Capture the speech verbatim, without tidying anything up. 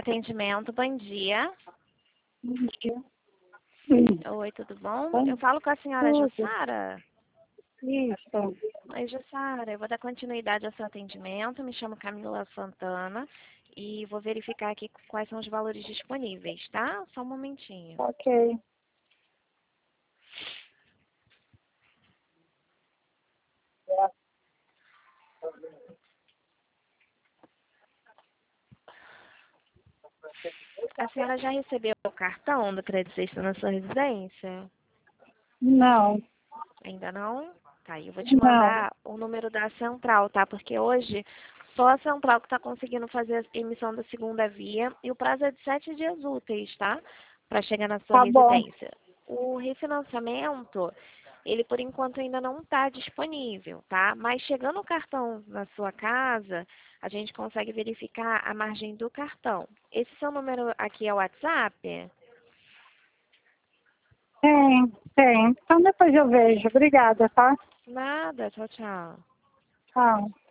Atendimento, bom dia. Bom dia. Sim. Oi, tudo bom? Bom, Eu falo com a senhora tudo. Jussara. Isso. Oi, Jussara, eu vou dar continuidade ao seu atendimento. Me chamo Camila Santana e vou verificar aqui quais são os valores disponíveis, tá? Só um momentinho. Ok. A senhora já recebeu o cartão do Crédito Extra na sua residência? Não, Ainda não? Tá, eu vou te não. mandar o número da central, tá? Porque hoje só a central que está conseguindo fazer a emissão da segunda via e o prazo é de sete dias úteis, tá? Para chegar na sua Tá bom. residência. O refinanciamento, ele por enquanto ainda não está disponível, tá? Mas chegando o cartão na sua casa, a gente consegue verificar a margem do cartão. Esse seu número aqui é o WhatsApp? Tem, tem. Então depois eu vejo. Obrigada, tá? Nada, tchau, tchau. Tchau.